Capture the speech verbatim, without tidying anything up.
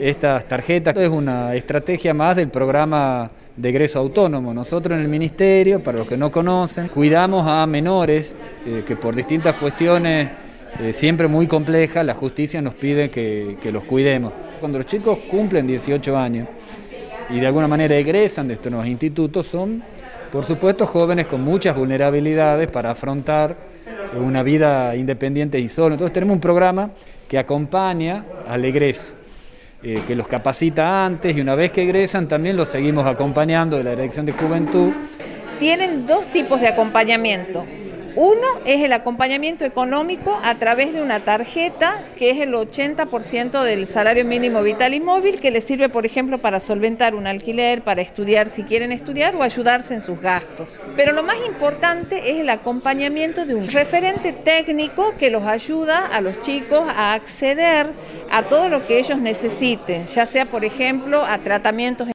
Estas tarjetas es una estrategia más del programa de egreso autónomo. Nosotros en el Ministerio, para los que no conocen, cuidamos a menores eh, que por distintas cuestiones eh, siempre muy complejas, la justicia nos pide que, que los cuidemos. Cuando los chicos cumplen dieciocho años y de alguna manera egresan de estos nuevos institutos, son por supuesto jóvenes con muchas vulnerabilidades para afrontar una vida independiente y sola. Entonces tenemos un programa que acompaña al egreso, eh, que los capacita antes, y una vez que egresan también los seguimos acompañando de la Dirección de Juventud. Tienen dos tipos de acompañamiento. Uno es el acompañamiento económico a través de una tarjeta que es el ochenta por ciento del salario mínimo vital y móvil, que les sirve, por ejemplo, para solventar un alquiler, para estudiar si quieren estudiar o ayudarse en sus gastos. Pero lo más importante es el acompañamiento de un referente técnico que los ayuda a los chicos a acceder a todo lo que ellos necesiten, ya sea, por ejemplo, a tratamientos